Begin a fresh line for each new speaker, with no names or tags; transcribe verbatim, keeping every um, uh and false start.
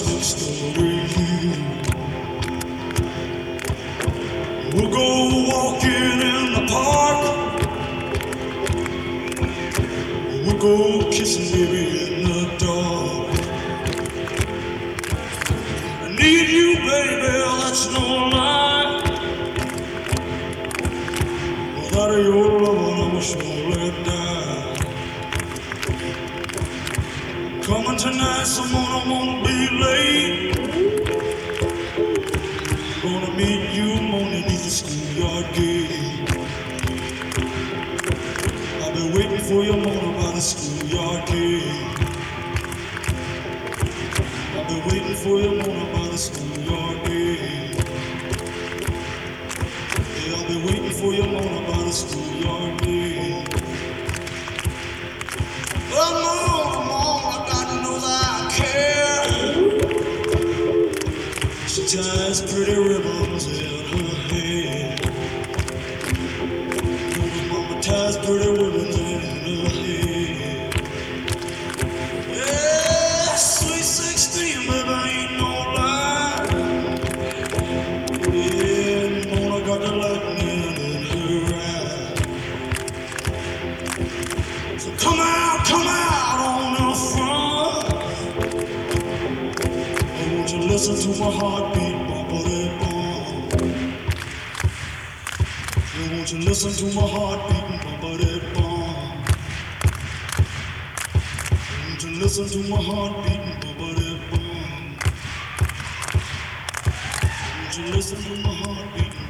six story. We'll go walking in the park. We'll go kissing baby in the dark. I need you, baby, that's no lie. Without your love, I'm surely die. Coming tonight, someone I won't be late. Gonna meet you underneath the schoolyard gate. I'll be waiting for you, Mona, by the schoolyard gate. I'll be waiting for you, Mona, by the schoolyard gate. Yeah, I'll be waiting for you, Mona, by the schoolyard gate. Well, Mona, Mona, God knows I care. She ties pretty ribbons in her hair. Mama ties pretty ribbons in her hair. Yeah, sweet sixteen, baby, ain't no lie. Yeah, Mona got the lightning in her eye. So come out, come out on the front. Oh, won't you listen to my heartbeat, bum-ba-da-bum. Oh, won't you listen to my heartbeat, bum-ba-da-bum. Won't you listen to my heartbeat, bum-ba-da-bum. Won't you listen to my heartbeat?